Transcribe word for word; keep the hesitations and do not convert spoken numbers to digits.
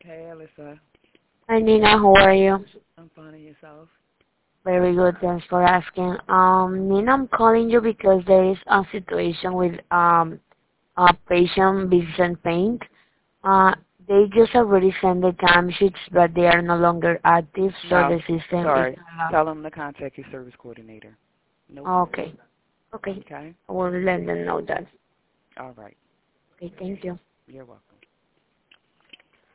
Hey, Alyssa. Hi Nina, how are you? I'm finding yourself. Very good, thanks for asking. Um, Nina, I'm calling you because there is a situation with um a patient Vincent Paint. Uh, they just already sent the timesheets, but they are no longer active, so No, the system is sorry. not Tell them to contact your service coordinator. Nope. allowed. Okay, okay. Okay. I will let them know that. All right. Okay, thank you. You're welcome.